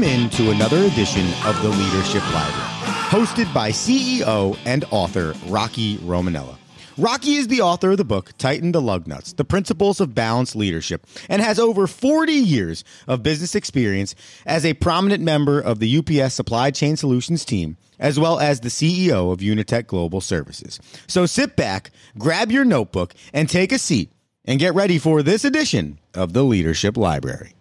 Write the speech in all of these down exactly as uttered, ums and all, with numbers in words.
Welcome into another edition of the Leadership Library, hosted by C E O and author Rocky Romanella. Rocky is the author of the book Tighten the Lug Nuts, The Principles of Balanced Leadership, and has over forty years of business experience as a prominent member of the U P S Supply Chain Solutions team, as well as the C E O of Unitech Global Services. So sit back, grab your notebook, and take a seat, and get ready for this edition of the Leadership Library.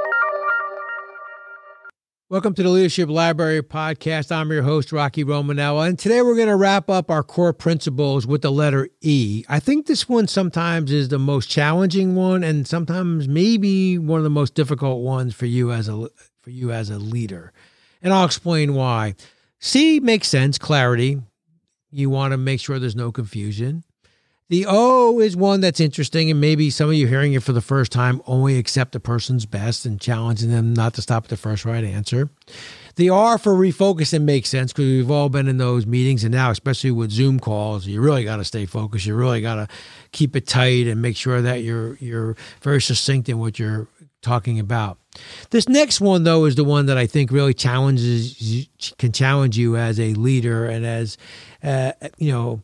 Welcome to the Leadership Library podcast. I'm your host, Rocky Romanella, and today we're going to wrap up our core principles with the letter E. I think this one sometimes is the most challenging one, and sometimes maybe one of the most difficult ones for you as a for you as a leader. And I'll explain why. C makes sense, clarity. You want to make sure there's no confusion. The O is one that's interesting, and maybe some of you hearing it for the first time only accept the person's best and challenging them not to stop at the first right answer. The R for refocusing makes sense because we've all been in those meetings, and now especially with Zoom calls, you really got to stay focused. You really got to keep it tight and make sure that you're you're very succinct in what you're talking about. This next one, though, is the one that I think really challenges can challenge you as a leader and as uh, you know.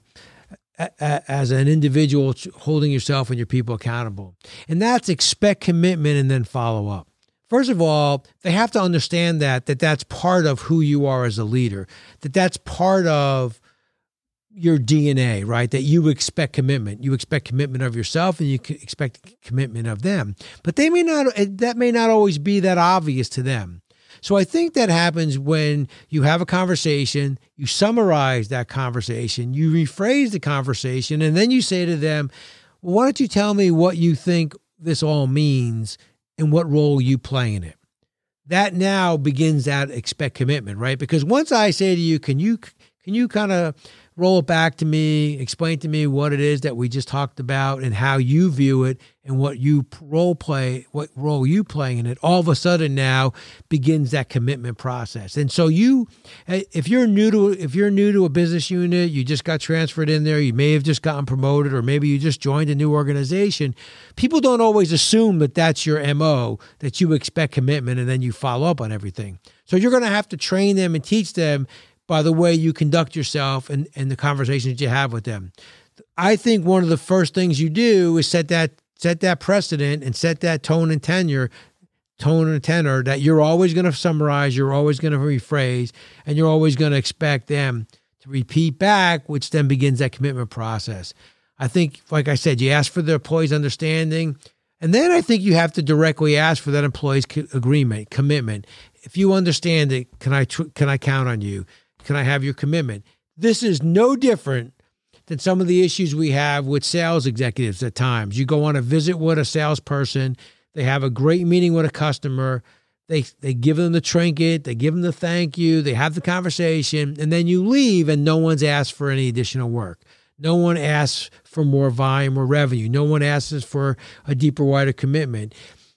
as an individual holding yourself and your people accountable. And that's expect commitment and then follow up. First of all, they have to understand that, that that's part of who you are as a leader, that that's part of your D N A, right? That you expect commitment. You expect commitment of yourself and you expect commitment of them. But they may not, that may not always be that obvious to them. So I think that happens when you have a conversation, you summarize that conversation, you rephrase the conversation, and then you say to them, well, why don't you tell me what you think this all means and what role you play in it? That now begins that expect commitment, right? Because once I say to you, can you can you kind of roll it back to me, explain to me what it is that we just talked about and how you view it and what you role play, what role you play in it, all of a sudden now begins that commitment process. And so you, if you're new to, if you're new to a business unit, you just got transferred in there, you may have just gotten promoted, or maybe you just joined a new organization. People don't always assume that that's your M O, that you expect commitment and then you follow up on everything. So you're going to have to train them and teach them by the way you conduct yourself and, and the conversations you have with them. I think one of the first things you do is set that set that precedent and set that tone and tenor, tone and tenor that you're always going to summarize, you're always going to rephrase, and you're always going to expect them to repeat back, which then begins that commitment process. I think, like I said, you ask for the employee's understanding, and then I think you have to directly ask for that employee's agreement, commitment. If you understand it, can I tr- can I count on you? Can I have your commitment? This is no different than some of the issues we have with sales executives at times. You go on a visit with a salesperson, they have a great meeting with a customer, they they give them the trinket, they give them the thank you, they have the conversation, and then you leave and no one's asked for any additional work. No one asks for more volume or revenue. No one asks for a deeper, wider commitment.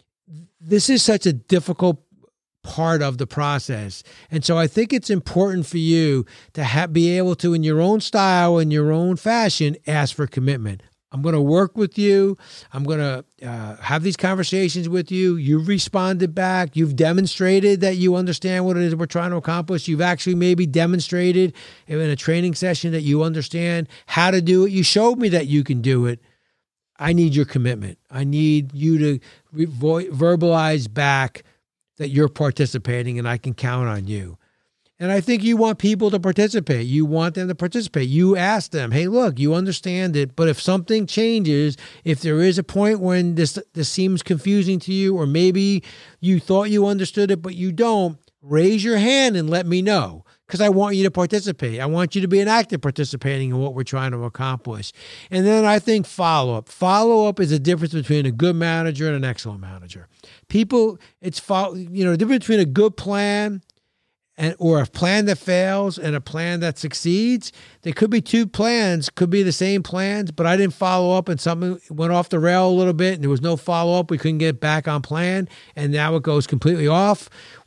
This is such a difficult part of the process. And so I think it's important for you to have, be able to, in your own style, in your own fashion, ask for commitment. I'm going to work with you. I'm going to uh, have these conversations with you. You've responded back. You've demonstrated that you understand what it is we're trying to accomplish. You've actually maybe demonstrated in a training session that you understand how to do it. You showed me that you can do it. I need your commitment. I need you to re- vo- verbalize back that you're participating and I can count on you. And I think you want people to participate. You want them to participate. You ask them, hey, look, you understand it, but if something changes, if there is a point when this this seems confusing to you, or maybe you thought you understood it, but you don't, raise your hand and let me know, because I want you to participate. I want you to be an active participating in what we're trying to accomplish. And then I think follow-up. Follow-up is the difference between a good manager and an excellent manager. People, it's, follow, you know, the difference between a good plan and or a plan that fails and a plan that succeeds. There could be two plans, could be the same plans, but I didn't follow up and something went off the rail a little bit and there was no follow-up. We couldn't get back on plan and now it goes completely off.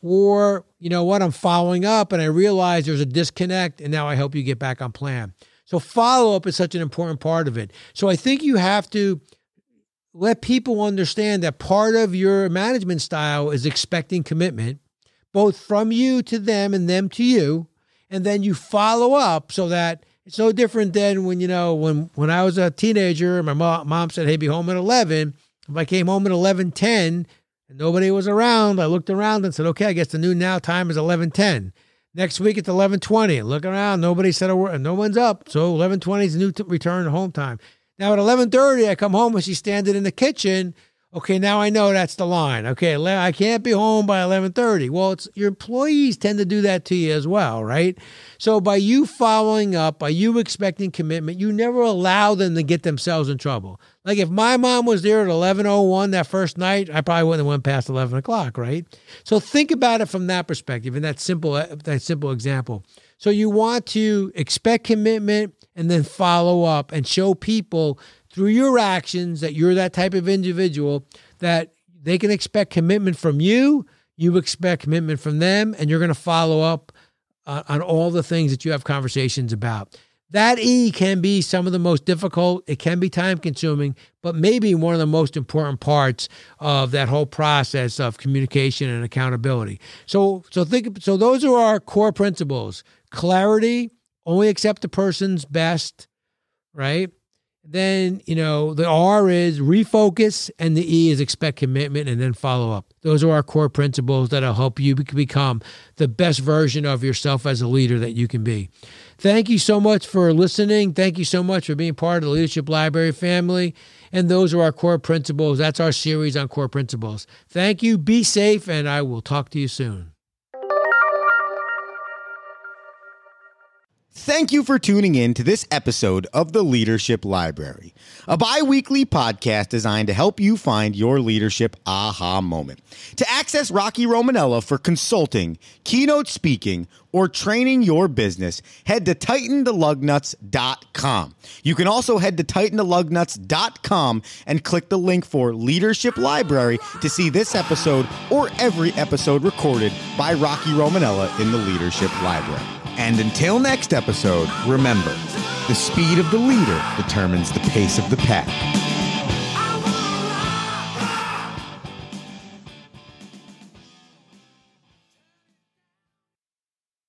Or, you know what, I'm following up and I realize there's a disconnect and now I help you get back on plan. So follow-up is such an important part of it. So I think you have to let people understand that part of your management style is expecting commitment, both from you to them and them to you. And then you follow up so that it's no different than when, you know, when, when I was a teenager, my mom, mom said, hey, be home at eleven. If I came home at eleven ten and nobody was around, I looked around and said, okay, I guess the new now time is eleven ten. Next week it's eleven twenty. Look around, nobody said a word, no one's up. So eleven twenty is the new t- return home time. Now at eleven thirty, I come home and she's standing in the kitchen. Okay, now I know that's the line. Okay, I can't be home by eleven thirty. Well, it's your employees tend to do that to you as well, right? So by you following up, by you expecting commitment, you never allow them to get themselves in trouble. Like if my mom was there at eleven oh one that first night, I probably wouldn't have went past eleven o'clock, right? So think about it from that perspective, and that simple, that simple example. So you want to expect commitment and then follow up and show people through your actions that you're that type of individual, that they can expect commitment from you, you expect commitment from them, and you're going to follow up uh, on all the things that you have conversations about. That E can be some of the most difficult. It can be time consuming, but maybe one of the most important parts of that whole process of communication and accountability. So, so think, so those are our core principles: clarity, only accept the person's best, right? Then, you know, the R is refocus, and the E is expect commitment and then follow up. Those are our core principles that'll help you become the best version of yourself as a leader that you can be. Thank you so much for listening. Thank you so much for being part of the Leadership Library family. And those are our core principles. That's our series on core principles. Thank you. Be safe, and I will talk to you soon. Thank you for tuning in to this episode of the Leadership Library, a bi-weekly podcast designed to help you find your leadership aha moment. To access Rocky Romanella for consulting, keynote speaking, or training your business, head to tighten the lug nuts dot com. You can also head to tighten the lug nuts dot com and click the link for Leadership Library to see this episode or every episode recorded by Rocky Romanella in the Leadership Library. And until next episode, remember, the speed of the leader determines the pace of the pack.